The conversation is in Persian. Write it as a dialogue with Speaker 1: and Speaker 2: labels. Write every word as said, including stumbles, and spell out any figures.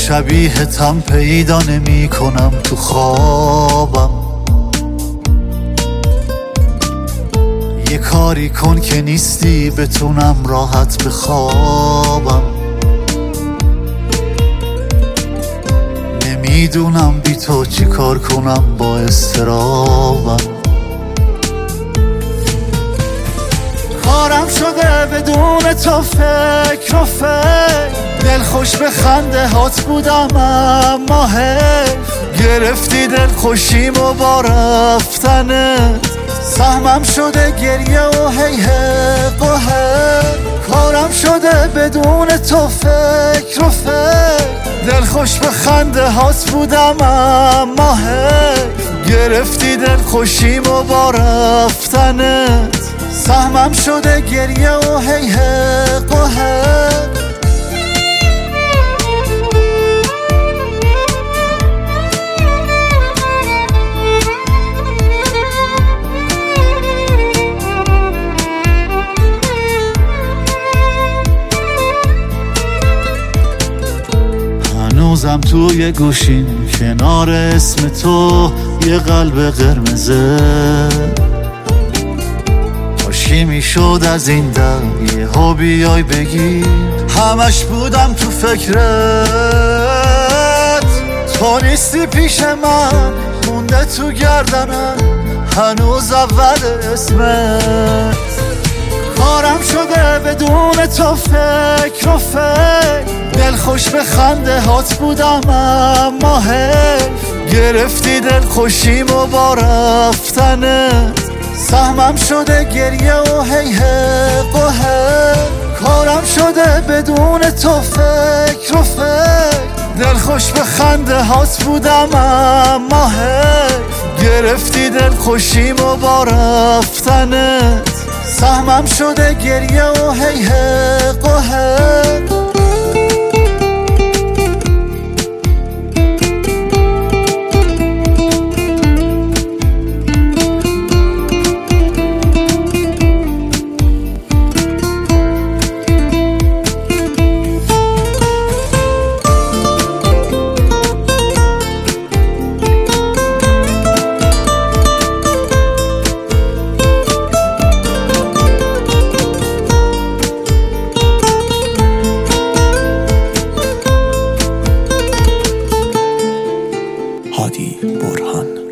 Speaker 1: شبیهتم پیدا نمی کنم تو خوابم. یه کاری کن که نیستی بتونم راحت بخوابم. نمیدونم بی تو چی کار کنم با اضطرابم. کارم شده بدون تو فکر و فکر، دل خوش به خنده هات بودم اما حیف. گرفتی دل خوشیمو با رفتنت، سهمم شده گریه و هی حق و حق. کارم شده بدون تو فکر و فکر، دل خوش به خنده هات بودم اما حیف. گرفتی دل خوشیمو با رفتنت، سهمم شده گریه و هی حق و حق. هنوزم توی گوشین کنار اسم تو یه قلب قرمزه. کاشکی میشد از این در یه ها بیای بگیر. همش بودم تو فکرت، تو نیستی پیش من، مونده تو گردنم هنوز اول اسمت. کارم شده بدون تو فکر و فکر، دل خوش به خنده هات بودم اما حیف. گرفتی دل خوشیمو با رفتنت، سهمم شده گریه و هی حق و حق. کارم شده بدون تو فکر و فکر، دل خوش به خنده هات بودم اما حیف. گرفتی دل خوشیمو با رفتنت، سهمم شده گریه و هی حق و حق.
Speaker 2: هادی برهان.